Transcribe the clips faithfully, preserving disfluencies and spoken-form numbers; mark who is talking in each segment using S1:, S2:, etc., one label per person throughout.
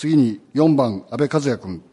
S1: 次によんばん、安倍和也君。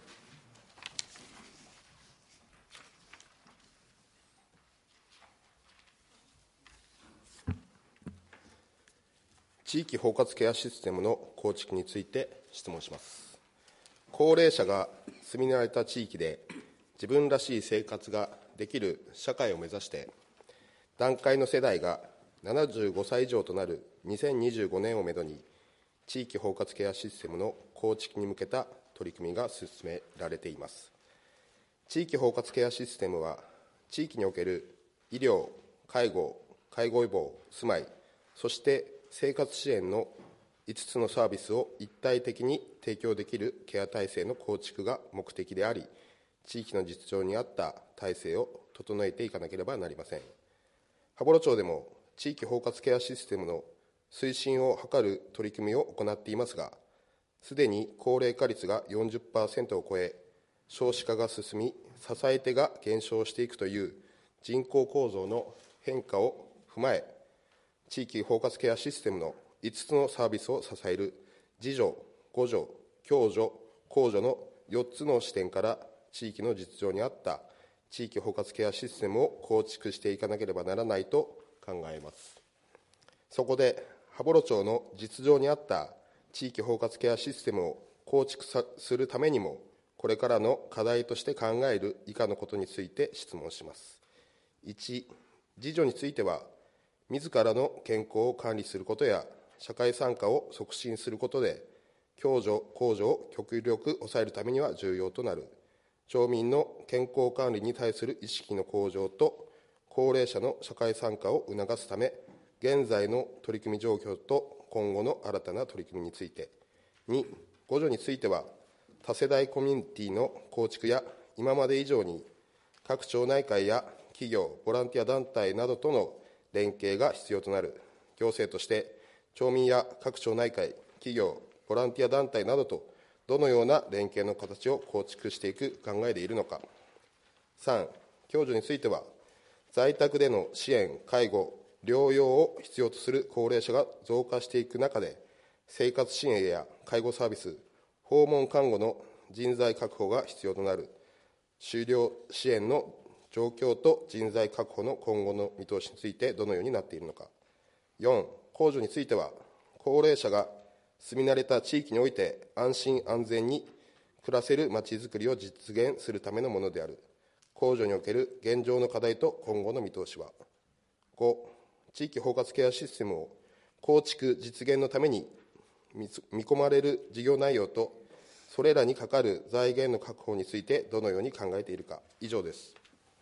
S2: 地域包括ケアシステムの構築について質問します。高齢者が住み慣れた地域で自分らしい生活ができる社会を目指して、団塊の世代がななじゅうごさい以上となるにせんにじゅうごねんをめどに、地域包括ケアシステムの構築に向けた取り組みが進められています。地域包括ケアシステムは、地域における医療、介護、介護予防、住まい、そして生活支援のいつつのサービスを一体的に提供できるケア体制の構築が目的であり、地域の実情に合った体制を整えていかなければなりません。羽幌町でも地域包括ケアシステムの推進を図る取り組みを行っていますが、すでに高齢化率が よんじゅっパーセント を超え、少子化が進み、支え手が減少していくという人口構造の変化を踏まえ、地域包括ケアシステムのいつつのサービスを支える自助、互助、共助、公助のよっつの視点から地域の実情に合った地域包括ケアシステムを構築していかなければならないと考えます。そこで、羽幌町の実情に合った地域包括ケアシステムを構築するためにも、これからの課題として考える以下のことについて質問します。いち、自助については、自らの健康を管理することや社会参加を促進することで、共助・公助を極力抑えるためには重要となる。町民の健康管理に対する意識の向上と、高齢者の社会参加を促すため、現在の取り組み状況と今後の新たな取り組みについて。に、互助については、多世代コミュニティの構築や、今まで以上に各町内会や企業、ボランティア団体などとの連携が必要となる。行政として町民や各町内会、企業、ボランティア団体などとどのような連携の形を構築していく考えでいるのか。さん、共助については、在宅での支援、介護、療養を必要とする高齢者が増加していく中で、生活支援や介護サービス、訪問看護の人材確保が必要となる。就労支援の状況と人材確保の今後の見通しについてどのようになっているのか。よん、公助については、高齢者が住み慣れた地域において安心安全に暮らせるまちづくりを実現するためのものである。公助における現状の課題と今後の見通しは。ご、地域包括ケアシステムを構築実現のために見込まれる事業内容と、それらにかかる財源の確保についてどのように考えているか。以上です。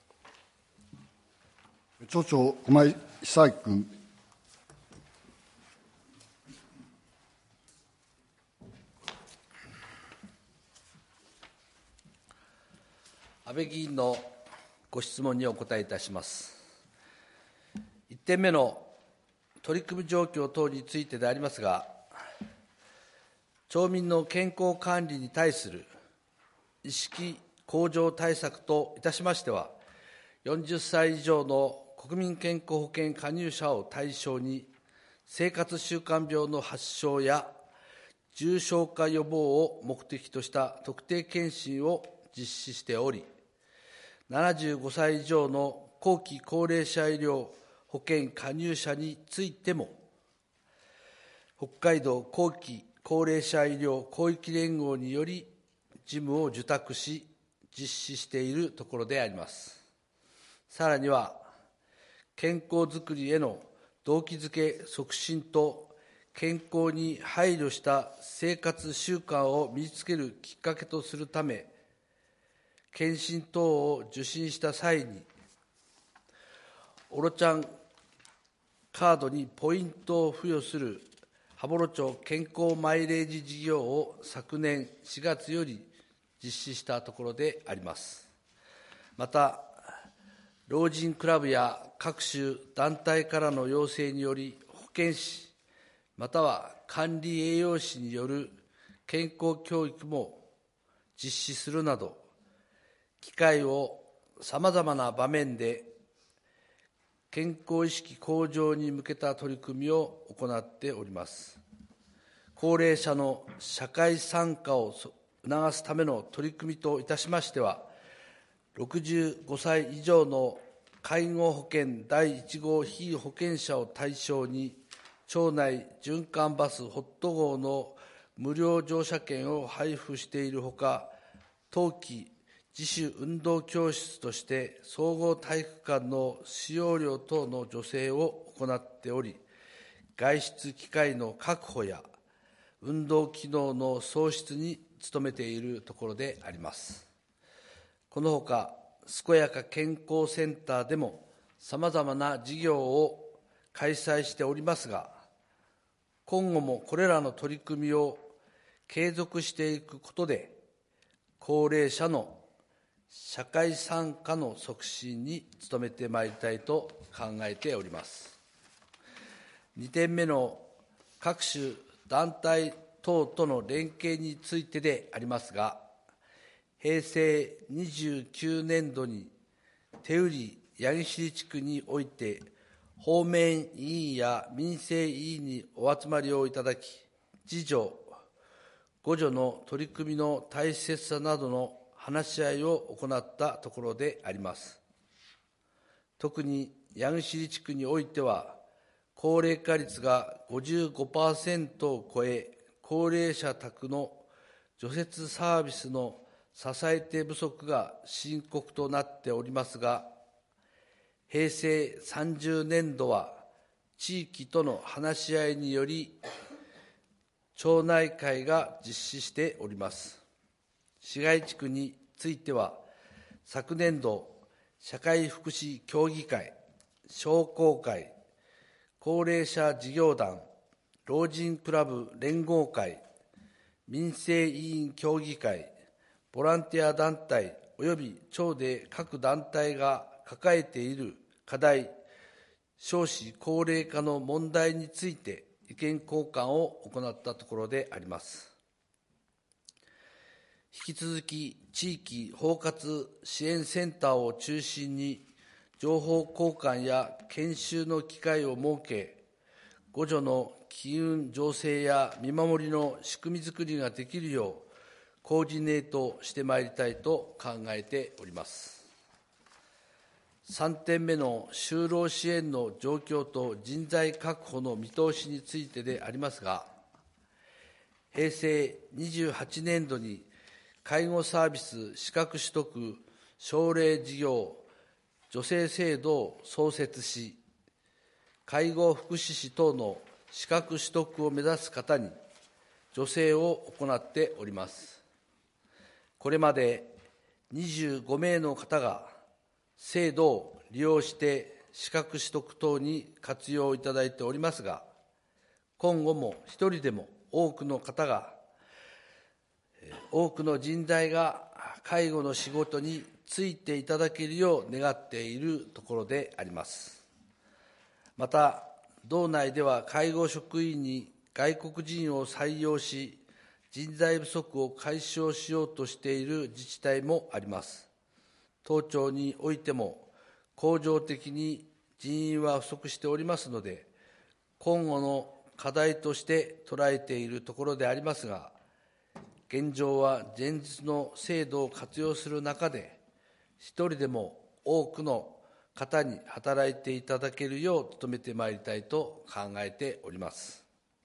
S1: 町長、駒井久明君。
S3: 安倍議員のご質問にお答えいたします。いってんめの取り組み状況等についてでありますが、町民の健康管理に対する意識向上対策といたしましては、よんじゅっさい以上の国民健康保険加入者を対象に、生活習慣病の発症や重症化予防を目的とした特定健診を実施しており、ななじゅうごさい以上の後期高齢者医療保険加入者についても、北海道後期高齢者医療広域連合により事務を受託し、実施しているところであります。さらには、健康づくりへの動機づけ促進と、健康に配慮した生活習慣を身につけるきっかけとするため、検診等を受診した際に、オロちゃんカードにポイントを付与する羽幌町健康マイレージ事業を昨年しがつより実施したところであります。また、老人クラブや各種団体からの要請により、保健師、または管理栄養士による健康教育も実施するなど、機会をさまざまな場面で健康意識向上に向けた取り組みを行っております。 高齢者の社会参加を促すための取り組みといたしましては、ろくじゅうごさい以上の介護保険だいいち号被保険者を対象に、町内循環バスホット号の無料乗車券を配布しているほか、冬季自主運動教室として総合体育館の使用料等の助成を行っており、外出機会の確保や運動機能の創出に努めているところであります。このほか、健やか健康センターでもさまざまな事業を開催しておりますが、今後もこれらの取り組みを継続していくことで、高齢者の社会参加の促進に努めてまいりたいと考えております。にてんめの各種団体等との連携についてでありますが、へいせいにじゅうきゅうねんどに手売八木尻地区において、方面委員や民生委員にお集まりをいただき、自助、互助の取り組みの大切さなどの話し合いを行ったところであります。特に八木尻地区においては、高齢化率が ごじゅうごパーセント を超え、高齢者宅の除雪サービスの支え手不足が深刻となっておりますが、へいせいさんじゅうねんどは地域との話し合いにより、町内会が実施しております。市街地区については、昨年度、社会福祉協議会、商工会、高齢者事業団、老人クラブ連合会、民生委員協議会、ボランティア団体および町で各団体が抱えている課題、少子高齢化の問題について意見交換を行ったところであります。引き続き地域包括支援センターを中心に情報交換や研修の機会を設け、互助の機運醸成や見守りの仕組み作りができるようコーディネートしてまいりたいと考えております。さんてんめの就労支援の状況と人材確保の見通しについてでありますが、へいせいにじゅうはちねんどに介護サービス資格取得奨励事業助成制度を創設し、介護福祉士等の資格取得を目指す方に助成を行っております。これまでにじゅうごめいの方が制度を利用して資格取得等に活用いただいておりますが、今後も一人でも多くの方が、多くの人材が介護の仕事に就いていただけるよう願っているところであります。また、道内では介護職員に外国人を採用し、人材不足を解消しようとしている自治体もあります。当庁においても、恒常的に人員は不足しておりますので、今後の課題として捉えているところでありますが、現状は前日の制度を活用する中で、一人でも多くの方に働いていただけるよう努めてまいりたいと考えております。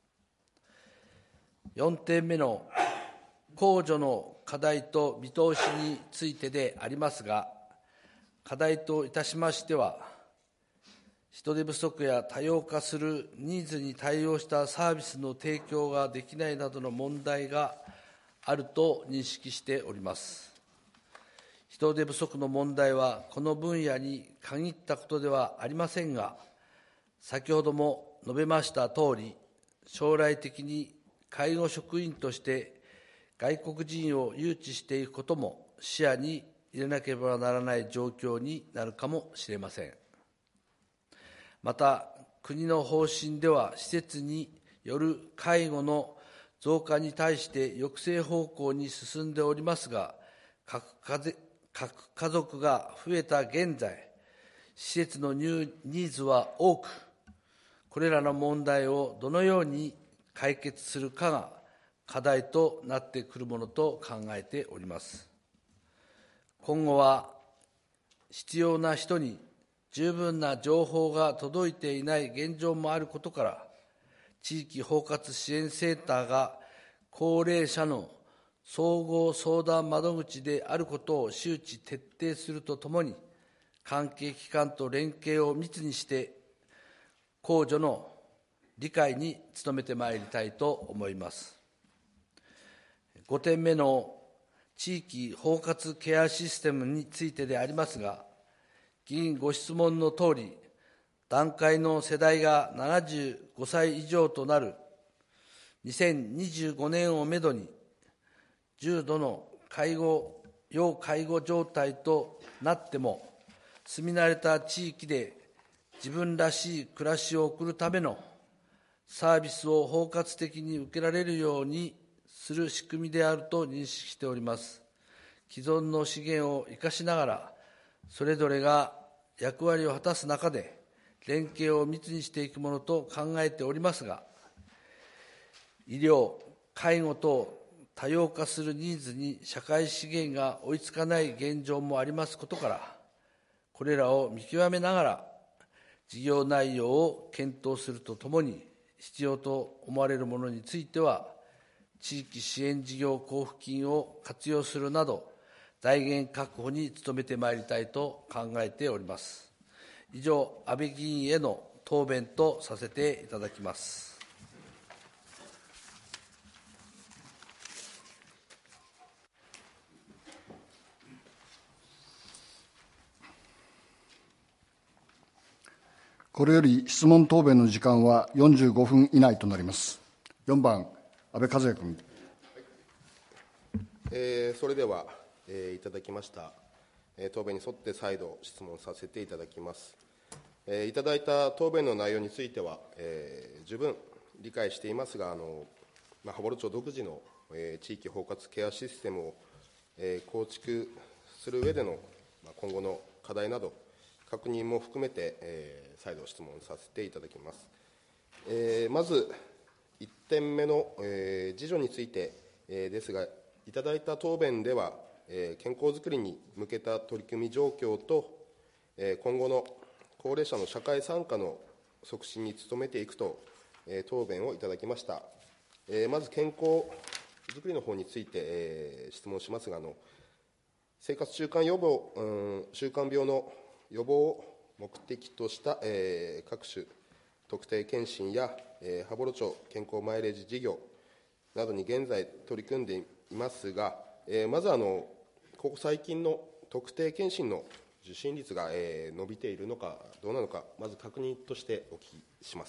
S3: よんてんめの控除の課題と見通しについてでありますが、課題といたしましては、人手不足や多様化するニーズに対応したサービスの提供ができないなどの問題があると認識しております。人手不足の問題はこの分野に限ったことではありませんが、先ほども述べましたとおり、将来的に介護職員として外国人を誘致していくことも視野に入れなければならない状況になるかもしれません。また、国の方針では施設による介護の増加に対して抑制方向に進んでおりますが、各家各家族が増えた現在、施設のニーズは多く、これらの問題をどのように解決するかが課題となってくるものと考えております。今後は必要な人に十分な情報が届いていない現状もあることから、地域包括支援センターが高齢者の総合相談窓口であることを周知徹底するとともに、関係機関と連携を密にして、公助の理解に努めてまいりたいと思います。ごてんめの地域包括ケアシステムについてでありますが、議員ご質問のとおり、団塊の世代がななじゅうごさい以上となるにせんにじゅうごねんをめどに、重度の介護、要介護状態となっても、住み慣れた地域で自分らしい暮らしを送るためのサービスを包括的に受けられるようにする仕組みであると認識しております。既存の資源を生かしながら、それぞれが役割を果たす中で、連携を密にしていくものと考えておりますが、医療、介護等多様化するニーズに社会資源が追いつかない現状もありますことから、これらを見極めながら、事業内容を検討するとともに、必要と思われるものについては、地域支援事業交付金を活用するなど、財源確保に努めてまいりたいと考えております。以上、安倍議員への答弁とさせていただきます。
S1: これより質問答弁の時間はよんじゅうごふん以内となります。よんばん、安倍和也君。
S2: えー、それでは、えー、いただきました、えー、答弁に沿って再度質問させていただきます。えー、いただいた答弁の内容については、えー、十分理解していますが、あのまあ、羽幌町独自の、えー、地域包括ケアシステムを、えー、構築する上での、まあ、今後の課題など、確認も含めて、えー、再度質問させていただきます。えー、まず、いってんめの、えー、自助について、えー、ですが、いただいた答弁では、えー、健康づくりに向けた取り組み状況と、えー、今後の高齢者の社会参加の促進に努めていくと、えー、答弁をいただきました。えー、まず健康づくりの方について、えー、質問しますが、あの生活習慣予防、うん、習慣病の予防を目的とした、えー、各種特定健診や、えー、羽幌町健康マイレージ事業などに現在取り組んでいますが、えー、まずあのここ最近の特定健診の受診率が、えー、伸びているのかどうなのか、まず確認としてお聞きします。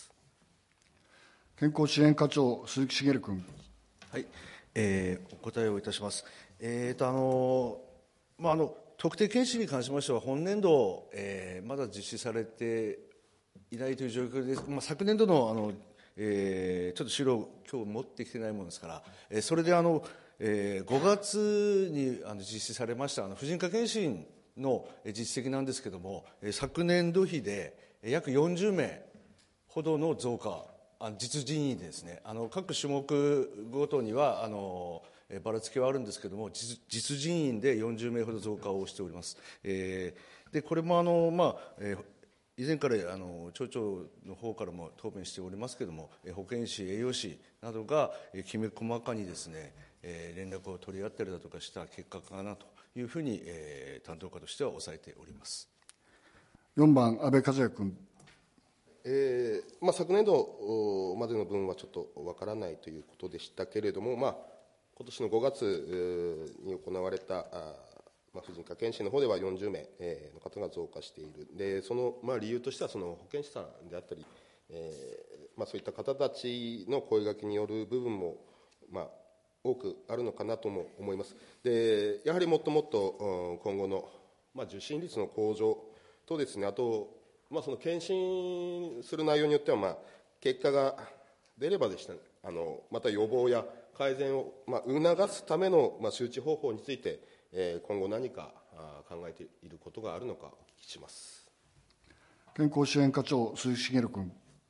S1: 健康支援課長、鈴木茂君。
S4: はい、えー、お答えをいたします。えーとあのまあ、あの特定健診に関しましては、本年度、えー、まだ実施されていないという状況です。まあ、昨年度の、あの、えー、ちょっと資料、今日持ってきてないものですから、えー、それであの、えー、ごがつにあの実施されましたあの婦人科健診の実績なんですけれども、昨年度比で約よんじゅうめいほどの増加、あの実人員ですね、あの各種目ごとにはあのばらつきはあるんですけれども、実, 実人員でよんじゅうめいほど増加をしております。えー、でこれもあの、まあえー以前からあの町長の方からも答弁しておりますけれども、保健師、栄養士などがきめ細かにですね、連絡を取り合ったりだとかした結果かなというふうに、えー、担当課としては抑えております。
S1: よんばん、安倍和也君。
S2: えーまあ、昨年度までの分はちょっとわからないということでしたけれども、まあ、今年のごがつに行われたまあ、婦人科健診の方ではよんじゅうめいの方が増加している。でその、まあ、理由としてはその保健師さんであったり、えーまあ、そういった方たちの声掛けによる部分も、まあ、多くあるのかなとも思います。でやはりもっともっと今後の、まあ、受診率の向上とですね、あと、まあ、その検診する内容によっては、まあ、結果が出ればでした、ね、あのまた予防や改善を、まあ、促すための、まあ、周知方法について今後何か考えていることがあるのかお聞きします。
S1: 健康支援課長、鈴木茂君。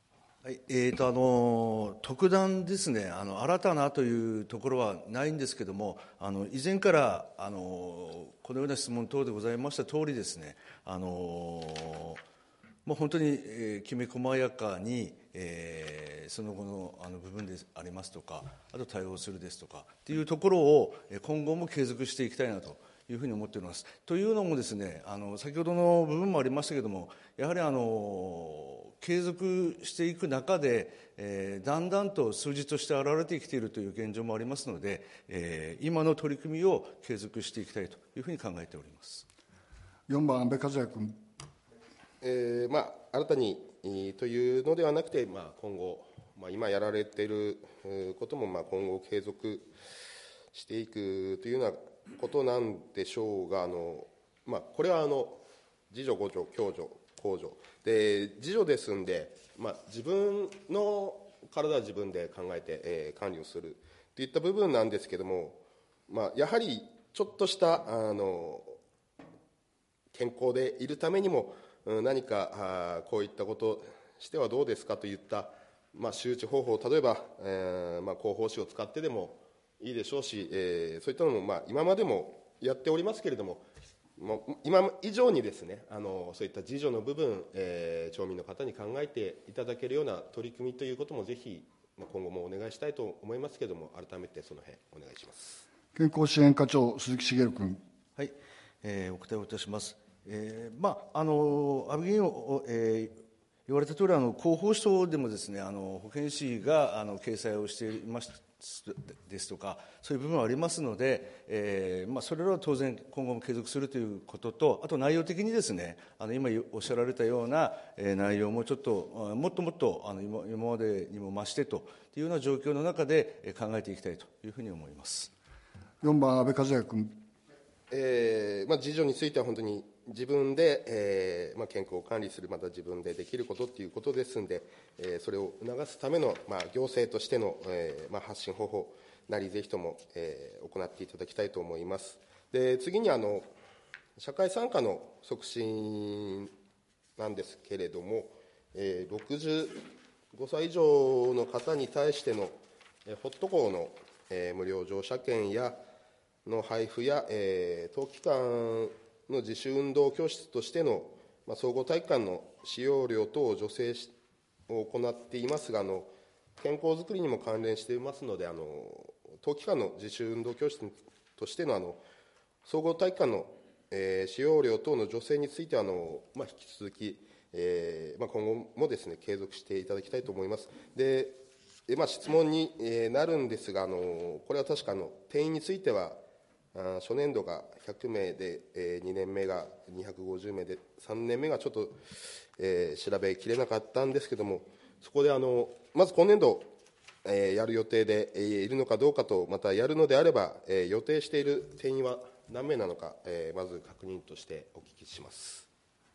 S4: はいえーとあの特段ですね、あの新たなというところはないんですけれども、あの以前からあのこのような質問等でございました通りですね、あのもう本当に、えー、きめ細やかに、えー、その後のあの部分でありますとか、あと対応するですとかというところを今後も継続していきたいなというふうに思っております。というのもですね、あの先ほどの部分もありましたけれども、やはりあの継続していく中で、えー、だんだんと数字として現れてきているという現状もありますので、えー、今の取り組みを継続していきたいというふうに考えております。
S1: よんばん、安倍和也君。
S2: えーまあ、新たにというのではなくて、まあ、今後、まあ、今やられていることも、まあ、今後継続していくというようなことなんでしょうが、あの、まあ、これはあの自助、互助、共助、公助で、自助ですんで、まあ、自分の体は自分で考えて、えー、管理をするといった部分なんですけども、まあ、やはりちょっとしたあの健康でいるためにも、何かこういったことをしてはどうですかといった、まあ、周知方法、例えば、えーまあ、広報誌を使ってでもいいでしょうし、えー、そういったのも、まあ、今までもやっておりますけれども、もう今以上にですね、あのそういった自助の部分、えー、町民の方に考えていただけるような取り組みということもぜひ今後もお願いしたいと思いますけれども、改めてその辺お願いします。
S1: 健康支援課長、鈴木茂君。
S4: はい、えー、お答えをいたします。えーまあ、あの安倍議員を、えー、言われたとおり、あの広報誌でもですね、あの保健師があの掲載をしていますですとか、そういう部分はありますので、えーまあ、それらは当然今後も継続するということと、あと内容的にですね、あの今おっしゃられたような、えー、内容もちょっともっともっとあの 今, 今までにも増してというような状況の中で考えていきたいというふうに思います。
S1: よんばん、安倍和也君。
S2: えーまあ、自助については本当に自分で、えーまあ、健康を管理する、また自分でできることということですので、えー、それを促すための、まあ、行政としての、えーまあ、発信方法なり、ぜひとも、えー、行っていただきたいと思います。で、次にあの社会参加の促進なんですけれども、えー、ろくじゅうごさい以上の方に対しての、えー、ホット校の、えー、無料乗車券やの配布や、えー、冬季間の自主運動教室としての、まあ、総合体育館の使用料等を助成しを行っていますが、あの健康づくりにも関連していますので、あの冬季間の自主運動教室としてのあの総合体育館の、えー、使用料等の助成についてはあの、まあ、引き続き、えーまあ、今後もですね継続していただきたいと思います。で、えまあ、質問に、えー、なるんですが、あのこれは確かあの定員については初年度がひゃくめいで、えー、にねんめがにひゃくごじゅうめいで、さんねんめがちょっと、えー、調べきれなかったんですけども、そこであのまず今年度、えー、やる予定で、えー、いるのかどうかと、またやるのであれば、えー、予定している定員は何名なのか、えー、まず確認としてお聞きします。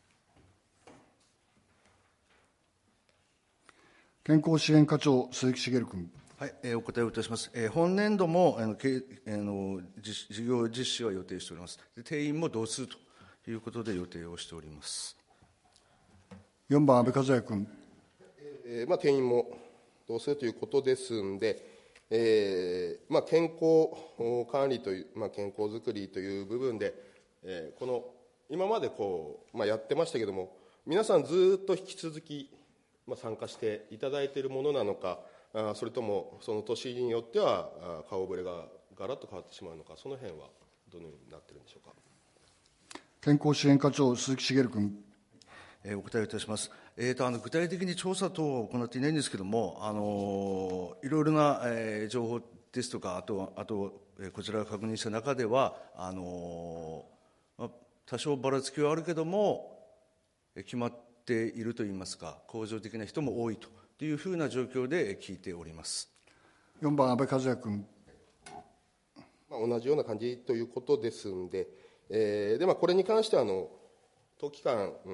S1: 健康支援課長、鈴木茂君。
S4: はい、えー、お答えをいたします。えー、本年度もあのけあの事業実施は予定しております。で、定員も同数ということで予定をしております。
S1: よんばん、安倍和也君。
S2: えーまあ、定員も同数ということですので、えーまあ、健康管理という、まあ、健康づくりという部分で、えー、この今までこう、まあ、やってましたけども、皆さんずっと引き続き、まあ、参加していただいているものなのか、あそれともその年によっては顔ぶれがガラッと変わってしまうのか、その辺はどのようになっているんでしょうか。
S1: 健康支援課長、鈴木茂君。
S4: えー、お答えをいたします。えー、とあの具体的に調査等を行っていないんですけれども、あのー、いろいろな、えー、情報ですとか、あと、あとえー、こちらが確認した中では、あのーまあ、多少ばらつきはあるけれども、えー、決まっているといいますか、向上的な人も多いというふうな状況で聞いております。
S1: よんばん、安倍和也君。
S2: まあ、同じような感じということですので、えーでまあ、これに関してはあの冬季間、うん、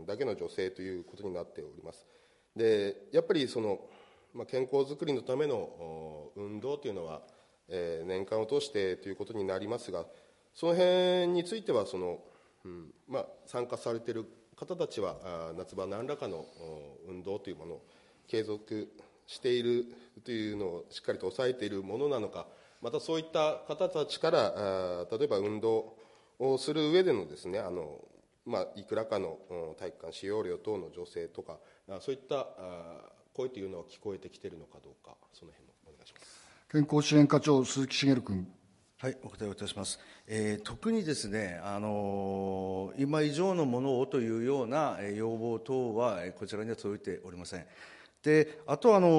S2: だけの助成ということになっております。でやっぱりその、まあ、健康づくりのための運動というのは、えー、年間を通してということになりますが、その辺についてはその、うんまあ、参加されている方たちはあ夏場何らかの運動というものを、 継続しているというのをしっかりと抑えているものなのか、またそういった方たちからあ例えば運動をする上でのですね、あの、まあ、いくらかの体育館使用料等の助成とか、そういったあ声というのは聞こえてきているのかどうか、その辺もお願いします。
S1: 健康支援課長、鈴木茂君。
S4: はい、お答えをいたします。えー、特にですね、あのー、今以上のものをというような、えー、要望等は、えー、こちらには届いておりません。で、あと、あの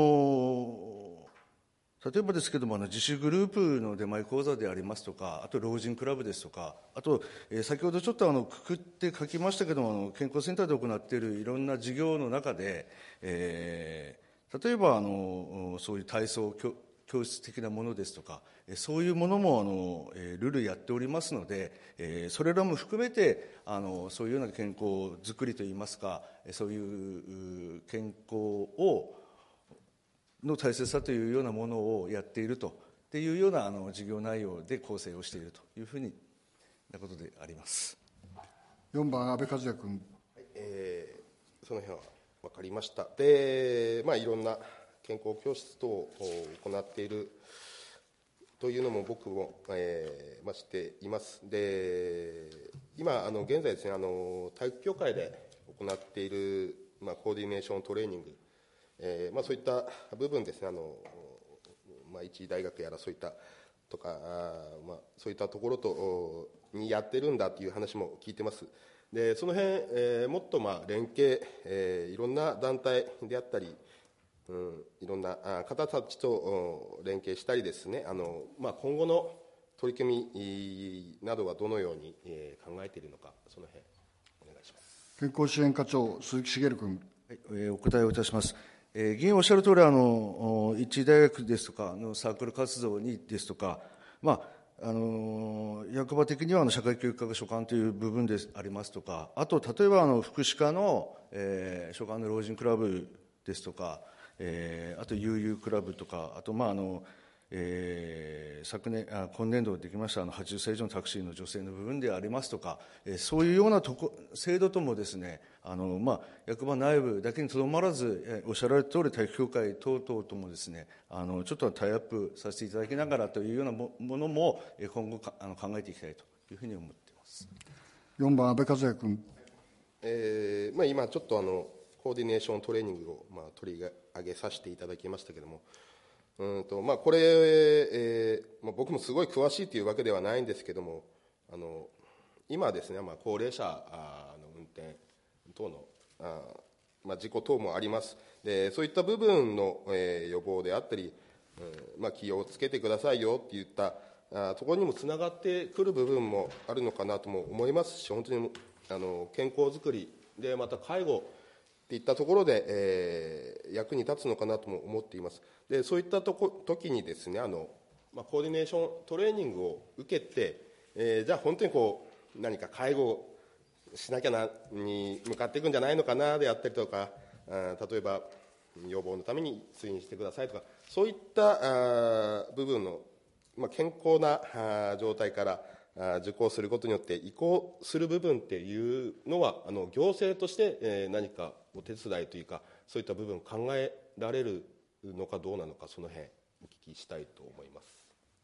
S4: ー、例えばですけども、あの自主グループの出前講座でありますとか、あと老人クラブですとか、あと、えー、先ほどちょっとあのくくって書きましたけども、あの健康センターで行っているいろんな事業の中で、えー、例えばあのそういう体操教教室的なものですとか、そういうものもあのルールやっておりますので、それらも含めてあのそういうような健康づくりといいますか、そういう健康をの大切さというようなものをやっているとっていうようなあの事業内容で構成をしているというふうになことであります。
S1: よんばん、安倍和也君。
S2: はい、えー、その辺は分かりました。で、まあ、いろんな健康教室等を行っているというのも僕も、えーまあ、知っています。で、今、あの現在ですね、あの体育協会で行っている、まあ、コーディネーショントレーニング、えーまあ、そういった部分ですね、あのまあ、一大学やらそういったとか、あ、まあ、そういったところとにやってるんだという話も聞いてます。で、その辺、えー、もっとまあ連携、えー、いろんな団体であったり、うん、いろんな方たちと連携したりですね、あの、まあ、今後の取り組みなどはどのように考えているのか、その辺お願いします。
S1: 健康支援課長、鈴木茂君。
S4: はい、えー、お答えをいたします。えー、議員おっしゃる通り、あの一大学ですとかのサークル活動にですとか、まああの役場的にはあの社会教育課が所管という部分でありますとか、あと例えばあの福祉課の、えー、所管の老人クラブですとか、えー、あと悠々クラブとか、あと、まああのえー、昨年あ今年度できましたあのはちじゅっさい以上のタクシーの女性の部分でありますとか、えー、そういうようなとこ制度ともですね、あの、まあ、役場内部だけにとどまらず、えー、おっしゃられた通り体育協会等々ともですね、あのちょっとタイアップさせていただきながらというようなものも今後かあの考えていきたいというふうに思っています。
S1: よんばん、安倍和也君。
S2: えーまあ、今ちょっとあのコーディネーショントレーニングを、まあ、取り上げさせていただきましたけれども、うんとまあ、これ、えーまあ、僕もすごい詳しいというわけではないんですけども、あの今ですね、まあ、高齢者の運転等のあ、まあ、事故等もあります。でそういった部分の、えー、予防であったり、うんまあ、気をつけてくださいよっていったあところにもつながってくる部分もあるのかなとも思いますし、本当にあの健康づくりでまた介護といったところで、えー、役に立つのかなとも思っています。でそういったとこ時にですね、あの、まあ、コーディネーショントレーニングを受けて、えー、じゃあ本当にこう何か介護しなきゃなに向かっていくんじゃないのかなであったりとか、あ例えば予防のために通院してくださいとか、そういったあ部分の、まあ、健康なあ状態からあ受講することによって移行する部分っていうのは、あの行政として、えー、何かお手伝いというか、そういった部分を考えられるのかどうなのか、その辺お聞きしたいと思います。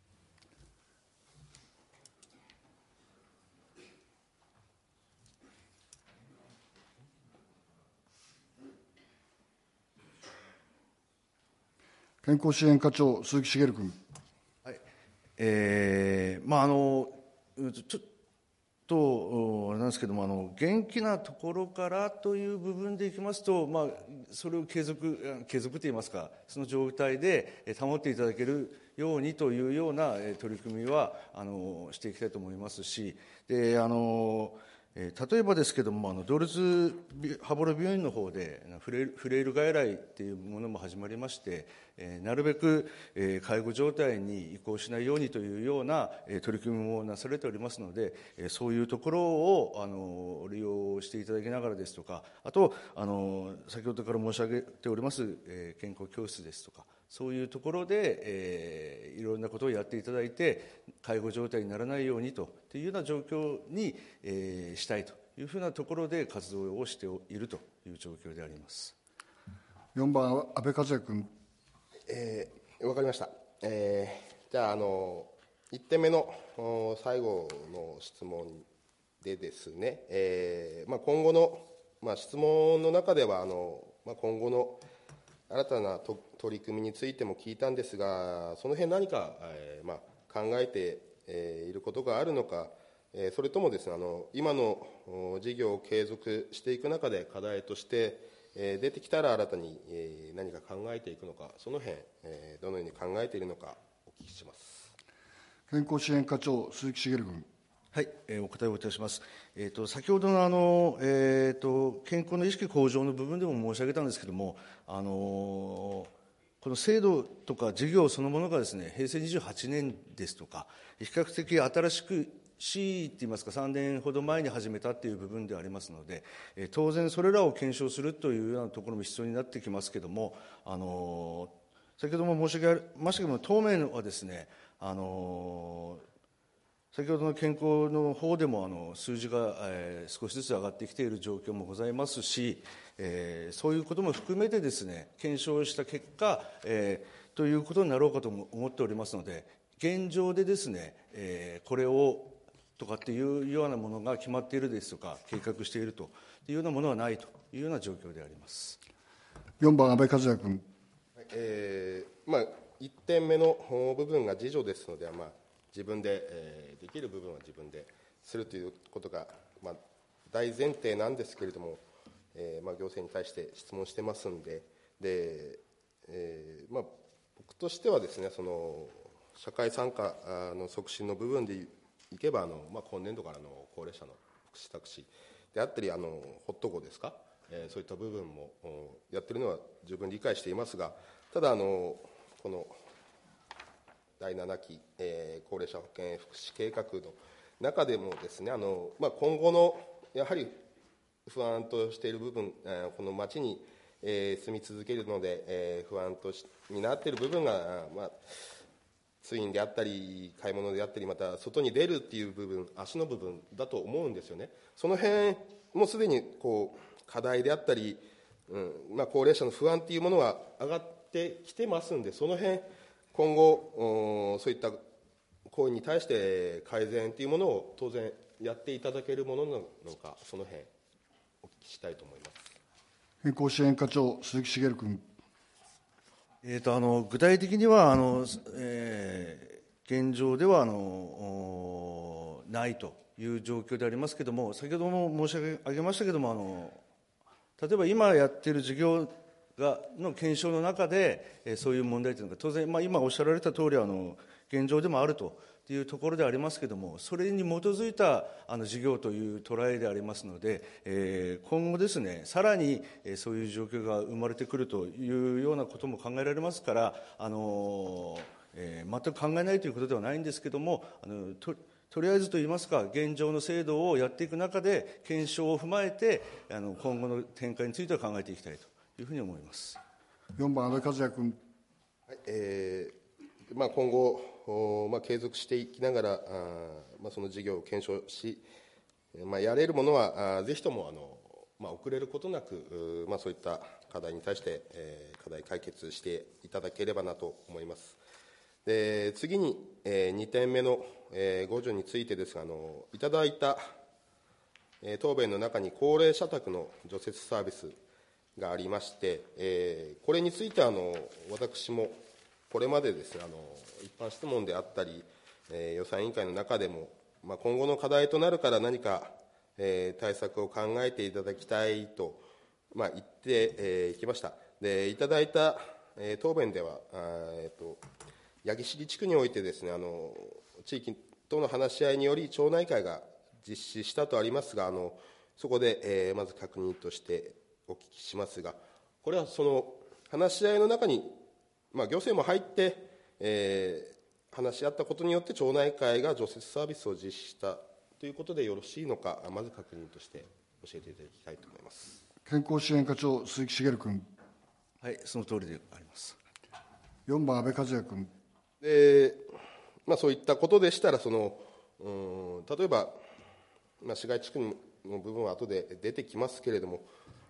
S1: 健康支援課長、鈴木茂君。
S4: はい、えー、まああのちょっとなんですけども、あの元気なところからという部分でいきますと、まあ、それを継続継続といいますか、その状態で保っていただけるようにというような取り組みはあのしていきたいと思いますし、であの例えばですけども、あの同立羽幌病院の方でフレイル、フレイル外来というものも始まりまして、えー、なるべく、えー、介護状態に移行しないようにというような、えー、取り組みもなされておりますので、えー、そういうところをあの利用していただきながらですとか、あとあの先ほどから申し上げております、えー、健康教室ですとか、そういうところで、えー、いろんなことをやっていただいて、介護状態にならないようにというような状況に、えー、したいというふうなところで活動をしているという状況であります。
S1: よんばん、安倍和也君。
S2: えー、わかりました。えー、じゃあ、あの、いってんめの最後の質問でですね、えーまあ、今後の、まあ、質問の中では、あのまあ、今後の新たなと取り組みについても聞いたんですが、その辺何か、えーまあ、考えて、えー、いることがあるのか、えー、それともですね、あの今の事業を継続していく中で課題として、えー、出てきたら新たに、えー、何か考えていくのか、その辺、えー、どのように考えているのかお聞きします。
S1: 健康支援課長、鈴木茂君。
S4: はい、えー、お答えをいたします。えーと、先ほどのあの、えーと、健康の意識向上の部分でも申し上げたんですけれども、あのー、この制度とか事業そのものがですね、へいせいにじゅうはちねんですとか、比較的新しくしいといいますか、さんねんほど前に始めたという部分でありますので、えー、当然それらを検証するというようなところも必要になってきますけれども、あのー、先ほども申し上げましたけれども、当面はですね、あのー先ほどの健康の方でもあの数字が、えー、少しずつ上がってきている状況もございますし、えー、そういうことも含めてですね、検証した結果、えー、ということになろうかと思っておりますので、現状でですね、えー、これをとかっていうようなものが決まっているですとか、計画しているというようなものはないというような状況であります。
S1: よんばん、安倍和也君。
S2: えーまあ、いってんめの部分が自助ですので、まあ自分で、えー、できる部分は自分でするということが、まあ、大前提なんですけれども、えーまあ、行政に対して質問してますんで、でえーまあ、僕としてはですね、その社会参加の促進の部分でいけば、あの、まあ、今年度からの高齢者の福祉タクシーであったり、あのホット号ですか、えー、そういった部分もやってるのは十分理解していますが、ただあのこのだいななき、えー、高齢者保健福祉計画の中でもですね、あの、まあ、今後のやはり不安としている部分、えー、この町に、えー、住み続けるので、えー、不安としになっている部分が、まあ、通院であったり買い物であったり、また外に出るっていう部分、足の部分だと思うんですよね。その辺もすでにこう課題であったり、うんまあ、高齢者の不安っていうものが上がってきてますんで、その辺今後そういった行為に対して改善というものを当然やっていただけるものなのか、その辺お聞きしたいと思います。
S1: 健康支援課長、鈴木茂君。
S4: えーと、あの具体的にはあの、えー、現状ではあのないという状況でありますけれども、先ほども申し上げましたけれども、あの例えば今やっている事業がの検証の中で、えー、そういう問題というのが当然、まあ、今おっしゃられた通りあの現状でもあるというところでありますけれども、それに基づいたあの事業という捉えでありますので、えー、今後ですね、さらに、えー、そういう状況が生まれてくるというようなことも考えられますから、あのーえー、全く考えないということではないんですけれども、あのととりあえずといいますか、現状の制度をやっていく中で検証を踏まえて、あの今後の展開については考えていきたいというふうに思います。
S1: よんばん、安倍和也君。
S2: はい、えーまあ、今後、まあ、継続していきながら、あまあ、その事業を検証し、まあ、やれるものはあぜひともあの、まあ、遅れることなく、まあ、そういった課題に対して、えー、課題解決していただければなと思います。で次に、えー、にてんめの、えー、ごじゅについてですが、あのいただいた、えー、答弁の中に高齢者宅の除雪サービスがありまして、えー、これについてはあの私もこれまでですね、あの一般質問であったり、えー、予算委員会の中でも、まあ、今後の課題となるから何か、えー、対策を考えていただきたいと、まあ、言ってき、えー、ました。でいただいた、えー、答弁では、あえーと八木尻地区においてですね、あの地域との話し合いにより町内会が実施したとありますが、あのそこで、えー、まず確認としてお聞きしますが、これはその話し合いの中に、まあ、行政も入って、えー、話し合ったことによって町内会が除雪サービスを実施したということでよろしいのか、まず確認として教えていただきたいと思います。
S1: 健康支援課長、鈴木茂君。
S4: はい、その通りであります。
S1: よんばん、安倍和也君。
S2: でまあ、そういったことでしたら、そのうん例えば、まあ、市街地区の部分は後で出てきますけれども、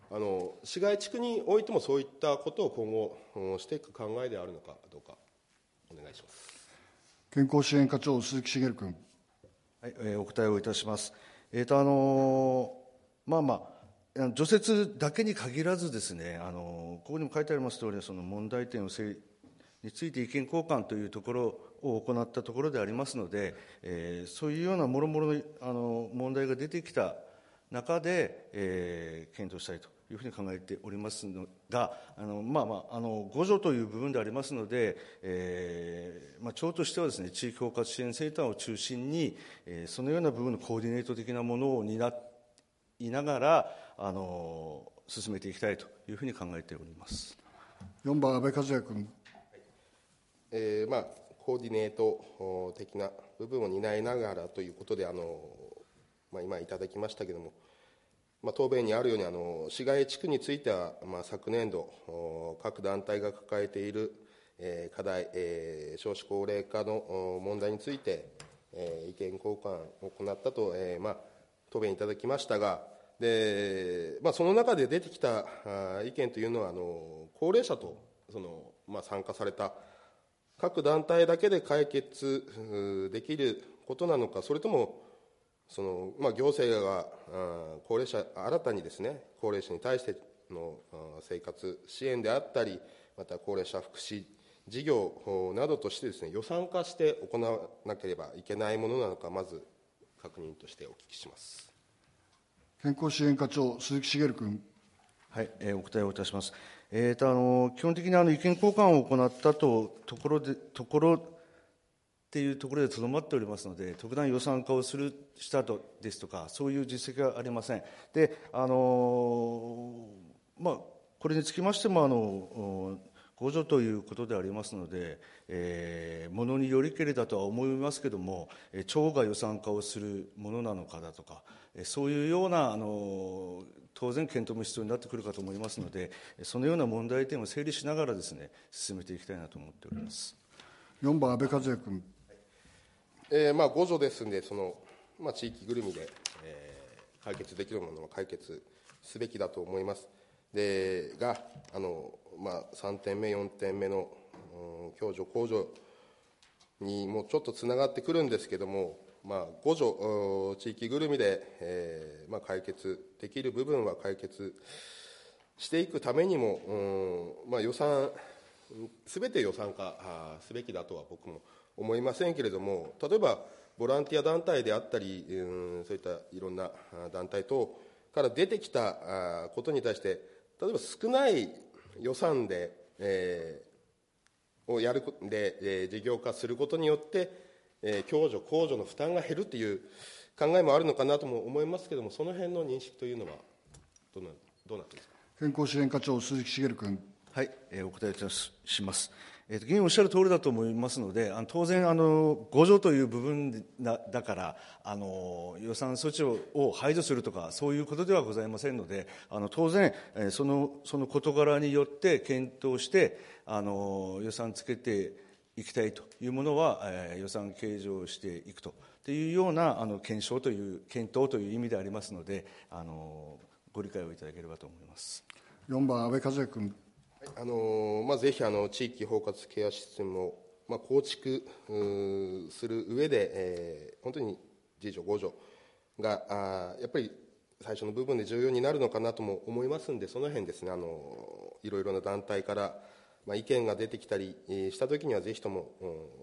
S2: あの市街地区においてもそういったことを今後、うん、していく考えであるのかどうかお願いします。
S1: 健康支援課長、鈴木茂君。
S4: はい、えー、お答えをいたします。えーとあのー、まあまあ、除雪だけに限らずですね、あのー、ここにも書いてあります通り、その問題点をせについて意見交換というところを行ったところでありますので、えー、そういうようなもろもろの、あの問題が出てきた中で、えー、検討したいというふうに考えておりますのが、あのまあまあ、あの互助という部分でありますので、えーまあ、庁としてはですね、地域包括支援センターを中心に、えー、そのような部分のコーディネート的なものを担いながら、あの進めていきたいというふうに考えております。
S1: よんばん、安倍和也君。
S2: えーまあ、コーディネート的な部分を担いながらということで、あのまあ、今いただきましたけれども、まあ、答弁にあるようにあの市街地区については、まあ、昨年度各団体が抱えている、えー、課題、えー、少子高齢化の問題について、えー、意見交換を行ったと、えーまあ、答弁いただきましたが、でまあ、その中で出てきたあ意見というのはあの高齢者とその、まあ、参加された各団体だけで解決できることなのか、それともその、まあ、行政が高齢者新たにですね、高齢者に対しての生活支援であったり、また高齢者福祉事業などとしてですね、予算化して行わなければいけないものなのか、まず確認としてお聞きします。
S1: 健康支援課長、鈴木茂君。
S4: はい、えー、お答えをいたします。えーとあの基本的にあの意見交換を行ったとところでところっていうところでとどまっておりますので、特段予算化をするしたとですとか、そういう実績はありません。で、あのまあこれにつきましてもあの互助ということでありますので、えー、ものによりけりだとは思いますけれども、庁が予算化をするものなのかだとか、そういうようなあの当然検討も必要になってくるかと思いますので、そのような問題点を整理しながらですね、進めていきたいなと思っております。
S1: よんばん、安倍和也君。
S2: えーまあ、互助ですので、そのまあ、地域ぐるみで、えー、解決できるものは解決すべきだと思います。でがあの、まあ、さんてんめ、よんてんめの、うん、共助、公助にもちょっとつながってくるんですけれども、まあ、互助、地域ぐるみで、えーまあ、解決できる部分は解決していくためにも、うんまあ、予算、すべて予算化すべきだとは僕も思いませんけれども、例えばボランティア団体であったり、うん、そういったいろんな団体等から出てきたことに対して、例えば少ない予算で、えー、をやるで、えー、事業化することによってえー、共助、公助の負担が減るという考えもあるのかなとも思いますけれども、その辺の認識というのはどうな、どうなっていますか。
S1: 健康支援課長、鈴木茂君。
S4: はい、えー、お答えいたします。えー、議員おっしゃる通りだと思いますので、あの当然あの、互助という部分だだからあの、予算措置をを排除するとか、そういうことではございませんので、あの当然、えー、その、その事柄によって検討して、あの予算つけて、いきたいというものは、えー、予算計上していくというようなあの検証という検討という意味でありますので、あのご理解をいただければと思います。
S1: よんばん、安倍和也君。
S2: あのまあ、ぜひあの地域包括ケアシステムを、まあ、構築する上で、えー、本当に自助、互助があやっぱり最初の部分で重要になるのかなとも思いますので、その辺ですね、あのいろいろな団体からまあ、意見が出てきたりしたときには、ぜひとも、うん、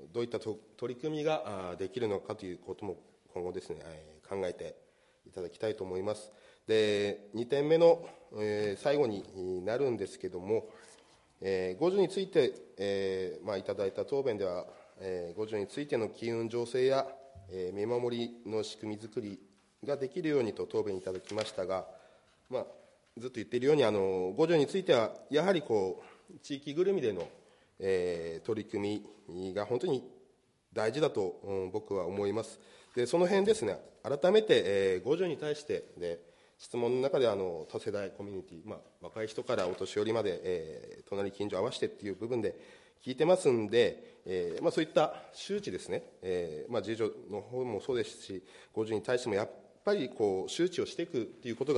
S2: どういったと取り組みができるのかということも今後ですね、えー、考えていただきたいと思います。で、にてんめの、えー、最後になるんですけども、えー、互助について、えーまあ、いただいた答弁では、えー、互助についての機運醸成や、えー、見守りの仕組み作りができるようにと答弁いただきましたが、まあ、ずっと言っているように、あの互助については、やはりこう、地域ぐるみでの、えー、取り組みが本当に大事だと、うん、僕は思います。でその辺ですね、改めて、えー、互助に対してで質問の中であの多世代コミュニティ、まあ、若い人からお年寄りまで、えー、隣近所合わせてっていう部分で聞いてますんで、えーまあ、そういった周知ですね、えーまあ、自助の方もそうですし、互助に対してもやっぱりこう周知をしていくということが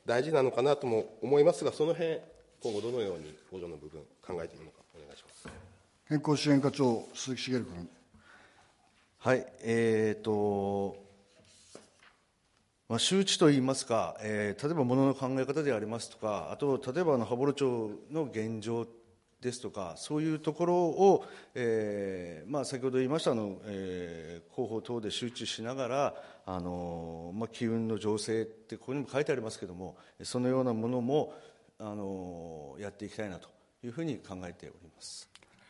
S2: 大事なのかなとも思いますが、その辺今後どのように補助の部分考えているのかお願いします。
S1: 健康支援課長、鈴木茂君。
S4: はい、えーとまあ、周知といいますか、えー、例えばものの考え方でありますとか、あと例えばあの羽幌町の現状ですとか、そういうところを、えーまあ、先ほど言いましたあの、えー、広報等で周知しながら、あのまあ、機運の醸成ってここにも書いてありますけれども、そのようなものもあのやっていきたいなというふうに考えております。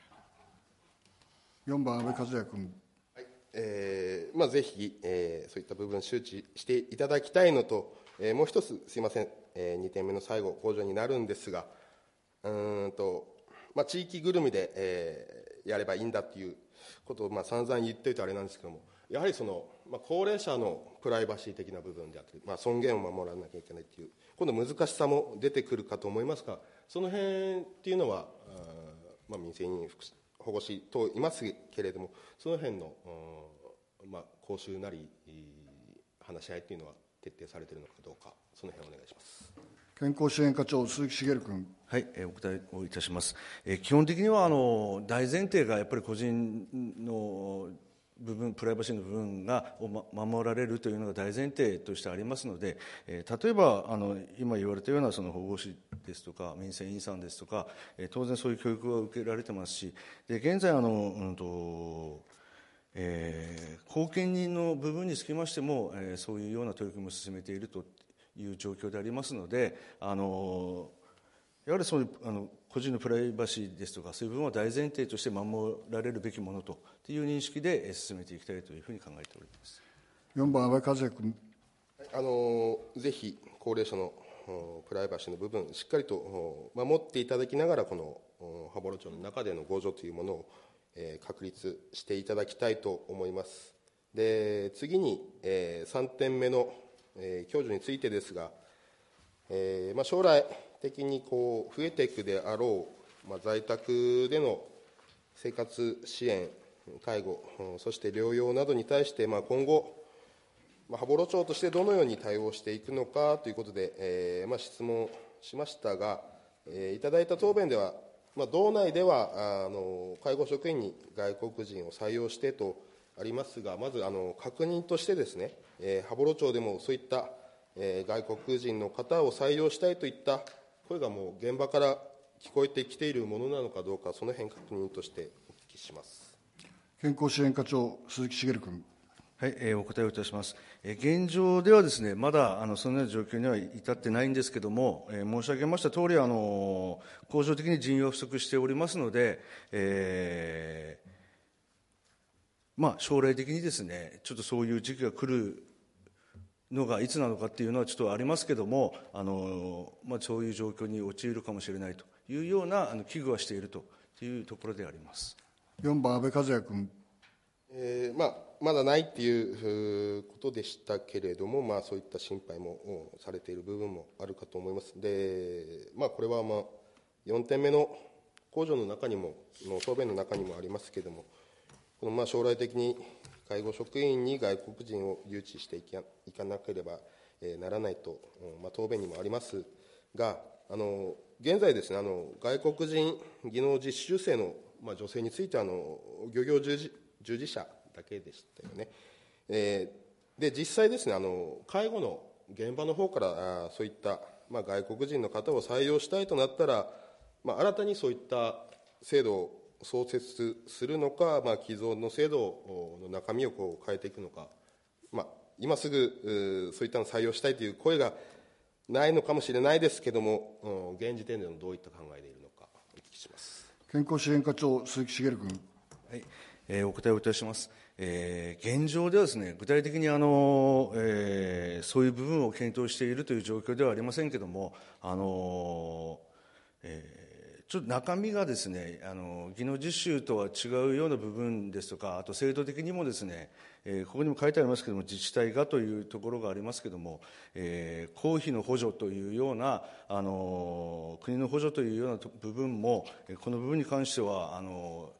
S1: よんばん、安倍和也君。
S2: えーまあ、ぜひ、えー、そういった部分周知していただきたいのと、えー、もう一つすいません、えー、にてんめの最後控除になるんですが、うーんと、まあ、地域ぐるみで、えー、やればいいんだということを、まあ、散々言っておいてあれなんですけども、やはりその、まあ、高齢者のプライバシー的な部分であったり、まあ、尊厳を守らなきゃいけないという今度難しさも出てくるかと思いますが、その辺っていうのは、あまあ、民生委員保護士等いますけれども、その辺の、まあ、講習なり話し合いというのは徹底されているのかどうか、その辺お願いします。
S1: 健康支援課長、鈴木茂君。
S4: はい、えー、お答えをいたします。えー、基本的にはあの大前提がやっぱり個人の部分、プライバシーの部分が守られるというのが大前提としてありますので、えー、例えばあの今言われたようなその保護士ですとか民生委員さんですとか、えー、当然そういう教育は受けられてますし、で現在あの、うんとえー、後見人の部分につきましても、えー、そういうような取り組みを進めているという状況でありますので、あのやはりそういうあの個人のプライバシーですとか、そういう部分は大前提として守られるべきものという認識で進めていきたいというふうに考えております。
S1: よんばん、安倍和也君。
S2: あのぜひ高齢者のプライバシーの部分、しっかりと守っていただきながら、この羽幌町の中での合助というものを、えー、確立していただきたいと思います。で次に、えー、さんてんめの、えー、共助についてですが、えーまあ、将来的にこう増えていくであろう、まあ、在宅での生活支援、介護、そして療養などに対して、まあ、今後、まあ、羽幌町としてどのように対応していくのかということで、えーまあ、質問しましたが、えー、いただいた答弁では、まあ、道内ではあの介護職員に外国人を採用してとありますが、まずあの確認としてですね、えー、羽幌町でもそういった、えー、外国人の方を採用したいといった声がもう現場から聞こえてきているものなのかどうか、その辺確認としてお聞きします。
S1: 健康支援課長、鈴木茂君。
S4: はい、えー、お答えをいたします。えー、現状ではですね、まだあのそのような状況には至ってないんですけれども、えー、申し上げました通り、あの恒常的に人員は不足しておりますので、えーまあ、将来的にですね、ちょっとそういう時期が来るのがいつなのかっていうのはちょっとありますけれども、あのまあ、そういう状況に陥るかもしれないというようなあの危惧はしているというところであります。
S1: よんばん、安倍和也君。
S2: えーまあ、まだないっていうことでしたけれども、まあ、そういった心配もされている部分もあるかと思います。で、まあ、これは、まあ、よんてんめの控除の中にもの答弁の中にもありますけれども、このまあ将来的に介護職員に外国人を誘致していかなければならないと、まあ、答弁にもありますが、あの現在ですね、あの外国人技能実習生の、まあ、女性についてはあの漁業従事従事者だけでしたよね。えー、で実際ですね、あの介護の現場の方からあそういった、まあ、外国人の方を採用したいとなったら、まあ、新たにそういった制度を創設するのか、まあ、既存の制度の中身をこう変えていくのか、まあ、今すぐそういったのを採用したいという声がないのかもしれないですけれども、現時点でのどういった考えでいるのかお聞きします。
S1: 健康支援課長、鈴木茂君。
S4: はい、えー、お答えをいたします。えー、現状ではですね、具体的にあの、えー、そういう部分を検討しているという状況ではありませんけれども、あのえーちょっと中身がですね、あの技能実習とは違うような部分ですとか、あと制度的にもですね、えー、ここにも書いてありますけれども、自治体がというところがありますけれども、えー、公費の補助というような、あの国の補助というような部分も、この部分に関してはあの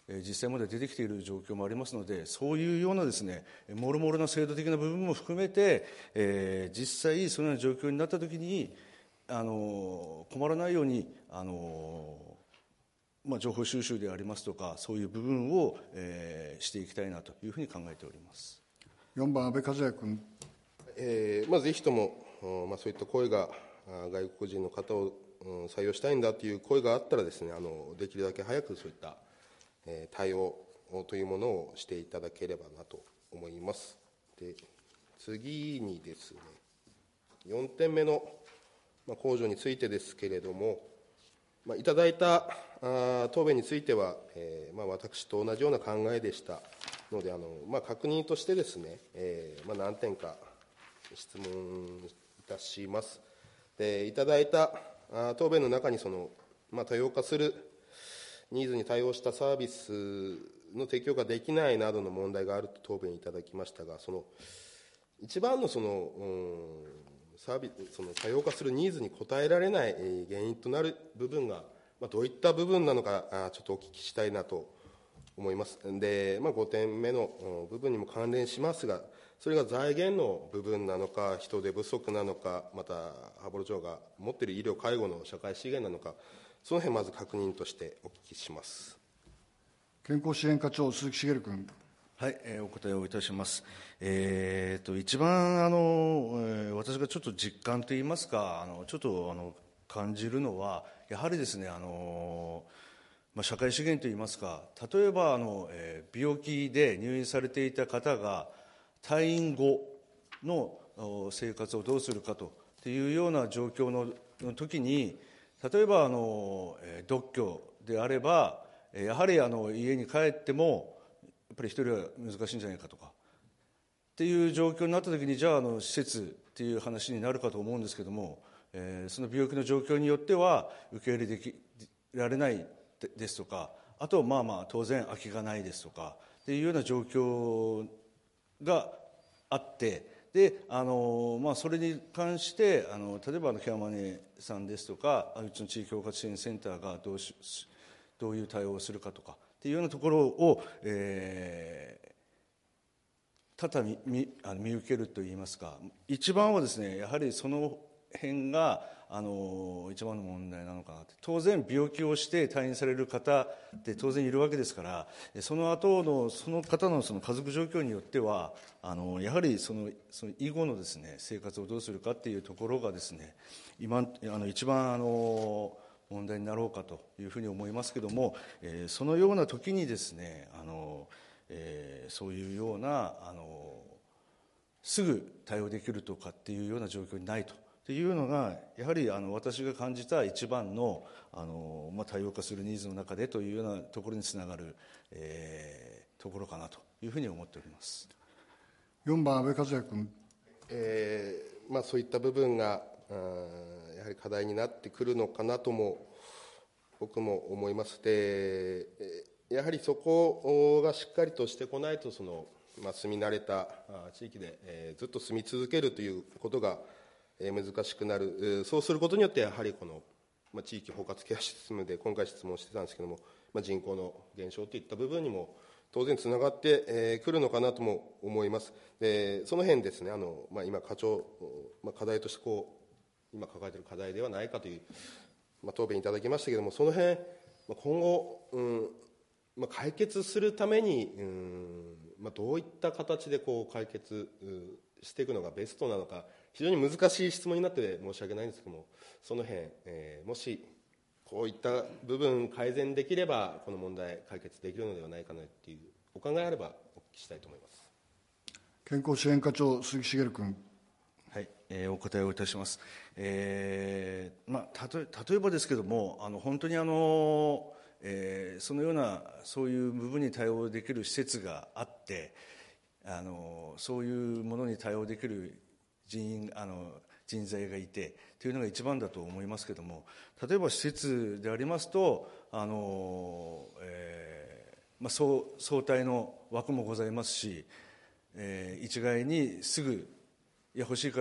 S4: 実際まで出てきている状況もありますので、そういうようなですね、もろもろな制度的な部分も含めて、えー、実際そのような状況になったときにあの困らないようにあの、まあ、情報収集でありますとか、そういう部分を、えー、していきたいなというふうに考えております。
S1: よんばん安倍和也君。
S2: えーまあ、ぜひとも、まあ、そういった声が外国人の方を採用したいんだという声があったらですね、あのできるだけ早くそういった対応というものをしていただければなと思います。で、次にですね、よんてんめの控除についてですけれども、まあ、いただいた答弁については、えーまあ、私と同じような考えでしたので、あの、まあ、確認としてですね、えーまあ、何点か質問いたします。で、いただいた答弁の中にその、まあ、多様化するニーズに対応したサービスの提供ができないなどの問題があると答弁いただきましたが、その一番のその、うん、サービス、その多様化するニーズに応えられない原因となる部分が、まあ、どういった部分なのか、ちょっとお聞きしたいなと思います。で、まあ、ごてんめの部分にも関連しますが、それが財源の部分なのか、人手不足なのか、また羽幌町が持っている医療・介護の社会資源なのか、その辺まず確認としてお聞きします。
S1: 健康支援課長、鈴木茂君。
S4: はい、えー、お答えをいたします。えー、と一番あの、えー、私がちょっと実感といいますか、あのちょっとあの感じるのは、やはりですね、あのまあ、社会資源といいますか、例えばあの、えー、病気で入院されていた方が退院後の生活をどうするかというような状況の時に、例えばあの、えー、独居であれば、やはりあの家に帰ってもやっぱり一人は難しいんじゃないかとかっていう状況になった時に、じゃあ、あの施設っていう話になるかと思うんですけども、えー、その病気の状況によっては受け入れできられないですとか、あとまあまあ当然空きがないですとかっていうような状況があって、であの、まあ、それに関してあの例えばあのケアマネさんですとか、うちの地域包括支援センターがどうしどういう対応をするかとかっていうようなところを、えー、多々 見, 見, あの見受けるといいますか、一番はですね、やはりその辺があの一番の問題なのかなと。当然病気をして退院される方って当然いるわけですから、その後のその方のその家族状況によってはあのやはりそのその以後のですね生活をどうするかっていうところがですね、今あの一番あの問題になろうかというふうに思いますけれども、えー、そのような時にですね、あの、えー、そういうようなあのすぐ対応できるとかっていうような状況にないとっていうのが、やはりあの私が感じた一番の、あの、まあ、多様化するニーズの中でというようなところにつながる、えー、ところかなというふうに思っております。
S1: よんばん安倍和也君。
S2: えーまあ、そういった部分がやはり課題になってくるのかなとも僕も思います。で、やはりそこがしっかりとしてこないと、その、まあ、住み慣れた地域で、えー、ずっと住み続けるということが難しくなる。そうすることによってやはりこの、まあ、地域包括ケアシステムで今回質問してたんですけども、まあ、人口の減少といった部分にも当然つながってくるのかなとも思います。で、その辺ですね、あの、まあ、今課長、まあ、課題としてこう今抱えている課題ではないかという、まあ、答弁いただきましたけれども、その辺、まあ、今後、うんまあ、解決するために、うんまあ、どういった形でこう解決していくのがベストなのか、非常に難しい質問になって申し訳ないんですけども、その辺、えー、もしこういった部分改善できればこの問題解決できるのではないかなというお考えあればお聞きしたいと思います。
S1: 健康支援課長、鈴木茂君。
S4: はい、えー、お答えをいたします。えーまあ、たと例えばですけども、あの本当にあの、えー、そのようなそういう部分に対応できる施設があって、あのそういうものに対応できる人員あの人材がいてというのが一番だと思いますけども、例えば施設でありますと、あの、えーまあ、総総体の枠もございますし、えー、一概にすぐいや欲しいから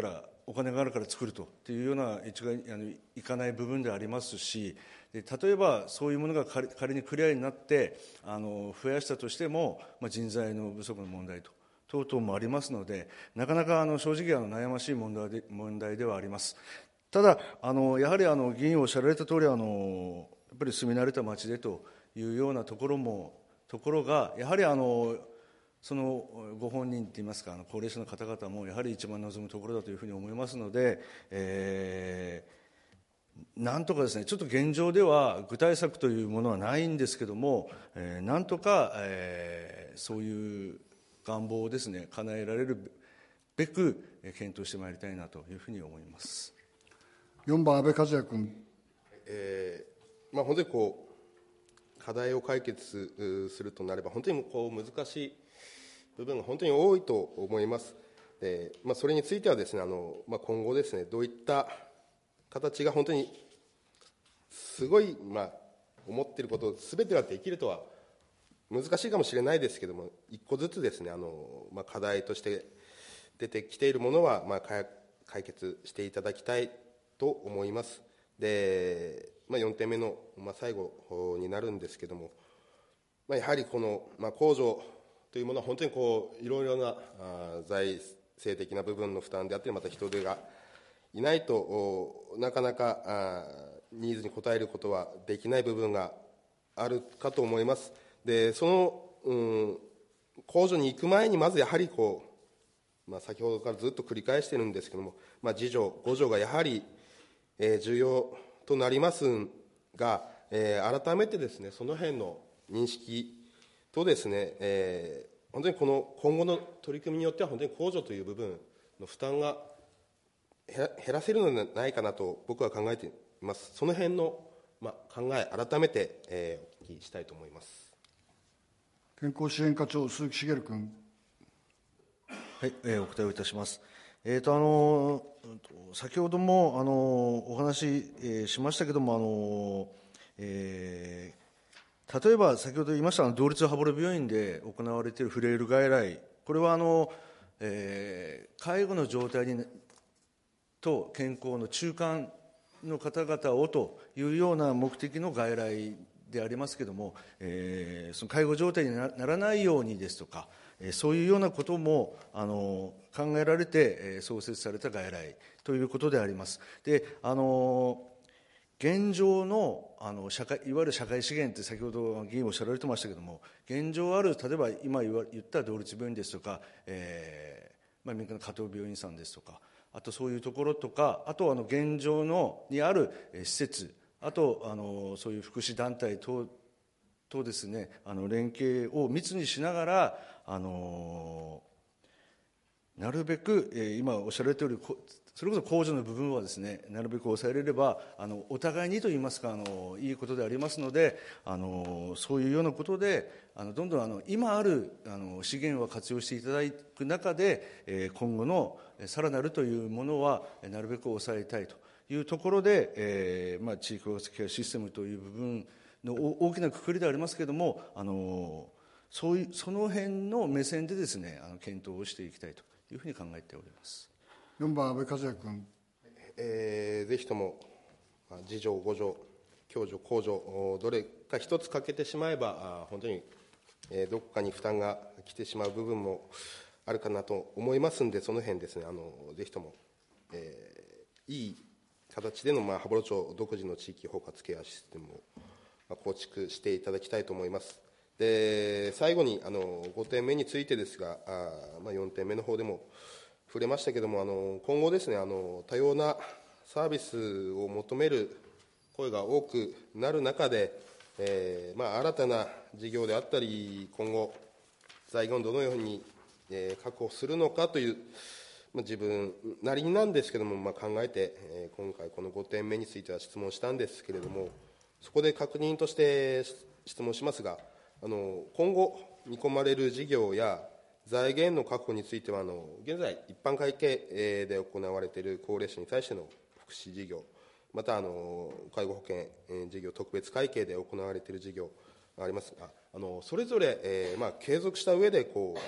S4: お金があるから作るというような一概にあのいかない部分でありますし、で例えばそういうものが仮仮にクリアになってあの増やしたとしても、まあ、人材の不足の問題と等々もありますので、なかなかあの正直あの悩ましい問題で問題ではあります。ただあのやはりあの議員おっしゃられた通り、あのやっぱり住み慣れた町でというようなところもところがやはりあのそのご本人といいますか、あの高齢者の方々もやはり一番望むところだというふうに思いますので、えー、なんとかですね、ちょっと現状では具体策というものはないんですけども、えー、なんとか、えー、そういう願望をですね叶えられるべく検討してまいりたいなというふうに思います。
S1: よんばん安倍和也君。
S2: えーまあ、本当にこう課題を解決するとなれば本当にこう難しい部分が本当に多いと思います。で、まあ、それについてはですね、あの、まあ、今後ですね、どういった形が本当にすごい、まあ、思っていることすべてができるとは難しいかもしれないですけども、一個ずつですね、あの、まあ、課題として出てきているものは、まあ、解決していただきたいと思います。で、まあ、よんてんめの、まあ、最後になるんですけども、まあ、やはりこの、まあ、控除というものは本当にこういろいろなあ財政的な部分の負担であったり、また人手がいないとなかなかあニーズに応えることはできない部分があるかと思います。でその、うん、控除に行く前にまずやはりこう、まあ、先ほどからずっと繰り返しているんですけども、まあ、自助互助がやはり、えー、重要となりますが、えー、改めてですねその辺の認識とですね、えー、本当にこの今後の取り組みによっては本当に控除という部分の負担が減らせるのではないかなと僕は考えています。その辺の、まあ、考え改めて、えー、お聞きしたいと思います。
S1: 健康支援課長鈴木茂君。
S4: はい、えー、お答えをいたします。えーとあの先ほどもあのお話、えー、しましたけども、あの、えー例えば先ほど言いました同立羽幌病院で行われているフレイル外来、これはあの、えー、介護の状態にと健康の中間の方々をというような目的の外来でありますけれども、えー、その介護状態にならないようにですとか、えー、そういうようなこともあの考えられて、えー、創設された外来ということであります。であの現状 の, あの社会いわゆる社会資源って先ほど議員おっしゃられてましたけれども、現状ある例えば今言った同立病院ですとか、えーまあ、民間の加藤病院さんですとか、あとそういうところとか、あとあの現状のにある施設、あとあのそういう福祉団体等とですね、あの連携を密にしながら、あのなるべく、えー、今おっしゃられたようにそれこそ控除の部分はですね、なるべく抑えれればあのお互いにといいますか、あのいいことでありますので、あのそういうようなことであのどんどんあの今あるあの資源を活用していただく中で、えー、今後のさらなるというものはなるべく抑えたいというところで、えーまあ、地域包括ケアシステムという部分の大きな括りでありますけれども、あのそういうその辺の目線でですね、あの検討をしていきたいというふうに考えております。
S1: よんばん安倍和也君。
S2: えー、ぜひとも自助互助共助公助どれか一つ欠けてしまえば本当に、えー、どこかに負担が来てしまう部分もあるかなと思いますので、その辺ですね、あのぜひとも、えー、いい形での、まあ、羽幌町独自の地域包括ケアシステムを、まあ、構築していただきたいと思います。で最後にあのごてんめについてですが、あ、まあ、よんてんめの方でも触れましたけれども、あの今後ですね、あの多様なサービスを求める声が多くなる中で、えーまあ、新たな事業であったり今後財源をどのように、えー、確保するのかという、まあ、自分なりになんですけれども、まあ、考えて、えー、今回このごてんめについては質問したんですけれども、そこで確認として質問しますが、あの今後見込まれる事業や財源の確保については、あの現在、一般会計で行われている高齢者に対しての福祉事業、またあの介護保険事業、特別会計で行われている事業がありますが、あのそれぞれ、えーまあ、継続した上でこう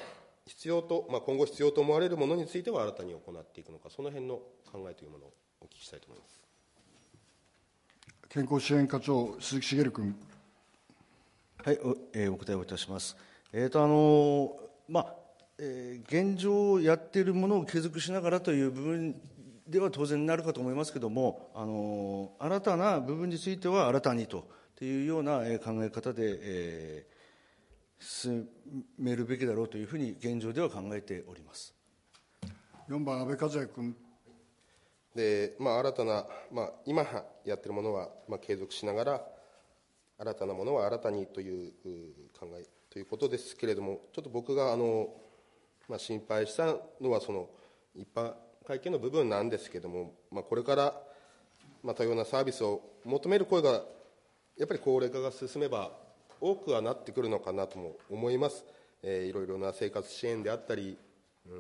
S2: 必要と、まあ、今後必要と思われるものについては新たに行っていくのか、その辺の考えというものをお聞きしたいと思います。
S1: 健康支援課長、鈴木茂君。
S4: はい、お,、えー、お答えをいたします。えーとあのまあえー、現状やっているものを継続しながらという部分では当然なるかと思いますけれども、あの新たな部分については新たにというような考え方で、えー、進めるべきだろうというふうに現状では考えております。
S1: よんばん、安倍和也君。
S2: で、まあ、新たな、まあ、今やっているものは、まあ、継続しながら、新たなものは新たにという考えということですけれども、ちょっと僕があの、まあ、心配したのは、その一般会計の部分なんですけれども、まあ、これから、まあ、多様なサービスを求める声が、やっぱり高齢化が進めば、多くはなってくるのかなとも思います。えー、いろいろな生活支援であったり、うん、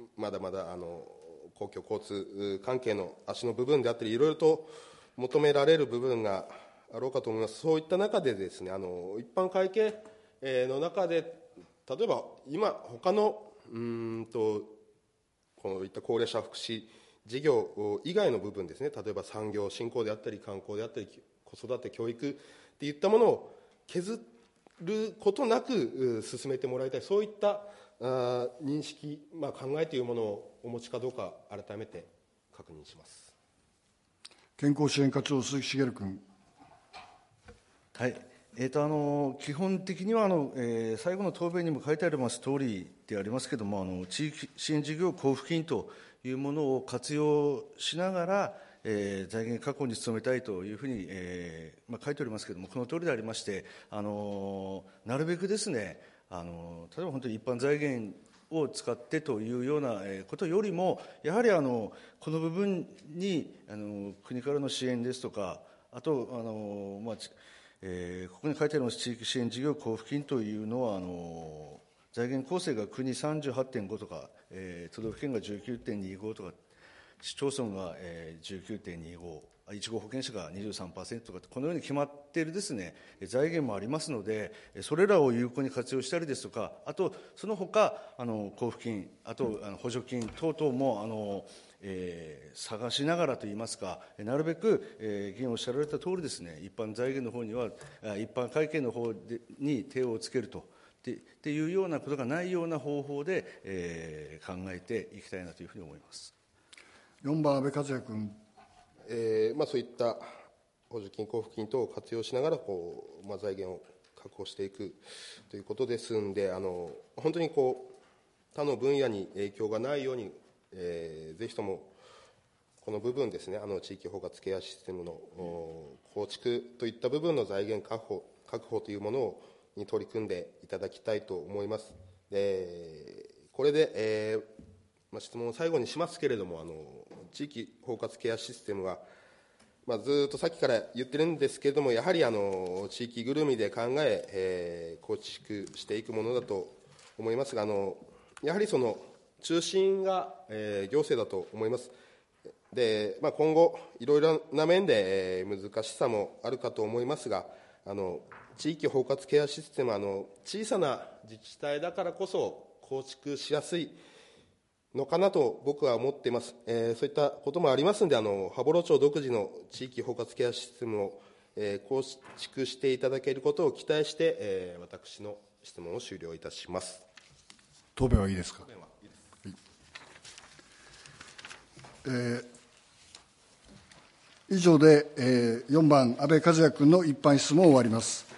S2: まだまだあの公共交通関係の足の部分であったり、いろいろと求められる部分があろうかと思います。そういった中でですね、あの一般会計の中で、例えば今、他のうーんとこういった高齢者福祉事業以外の部分ですね、例えば産業振興であったり、観光であったり、子育て、教育といったものを削ることなく進めてもらいたい、そういったあ認識、まあ、考えというものをお持ちかどうか、改めて確認します。
S1: 健康支援課長、鈴木茂君。
S4: はい、えー、とあの基本的にはあの、えー、最後の答弁にも書いてあります通りでありますけれども、あの地域支援事業交付金というものを活用しながら、えー、財源確保に努めたいというふうに、えーまあ、書いておりますけれども、この通りでありまして、あのなるべくですね、あの例えば本当に一般財源を使ってというようなことよりも、やはりあのこの部分にあの国からの支援ですとか、あとあの、まあえー、ここに書いてあります地域支援事業交付金というのは、あの財源構成が国 さんじゅうはちてんご とか、えー、都道府県が じゅうきゅうてんにご とか、市町村が、えー、じゅうきゅうてんにご、いち号保険者が にじゅうさんパーセント とか、このように決まっているですね、財源もありますので、それらを有効に活用したりですとか、あとその他あの交付金、あとあの補助金等々もあのえー、探しながらといいますか、なるべく、えー、議員おっしゃられた通りですね、一般財源の方には、一般会計の方でに手をつけるとっていうようなことがないような方法で、えー、考えていきたいなというふうに思います。
S1: よんばん、安倍和也君。
S2: えーまあ、そういった補助金、交付金等を活用しながらこう、まあ、財源を確保していくということですので、あの本当にこう他の分野に影響がないように、えー、ぜひともこの部分ですね、あの地域包括ケアシステムの構築といった部分の財源確保、確保というものをに取り組んでいただきたいと思います。でこれで、えーまあ、質問を最後にしますけれども、あの地域包括ケアシステムは、まあ、ずっとさっきから言ってるんですけれども、やはりあの地域ぐるみで考ええー、構築していくものだと思いますが、あのやはりその中心が、えー、行政だと思います。で、まあ、今後、いろいろな面で、えー、難しさもあるかと思いますが、あの地域包括ケアシステムはあの小さな自治体だからこそ構築しやすいのかなと僕は思っています。えー、そういったこともありますので、あの羽幌町独自の地域包括ケアシステムを、えー、構築していただけることを期待して、えー、私の質問を終了いたします。
S1: 答弁はいいですか。えー、以上で、えー、よんばん安倍和也君の一般質問を終わります。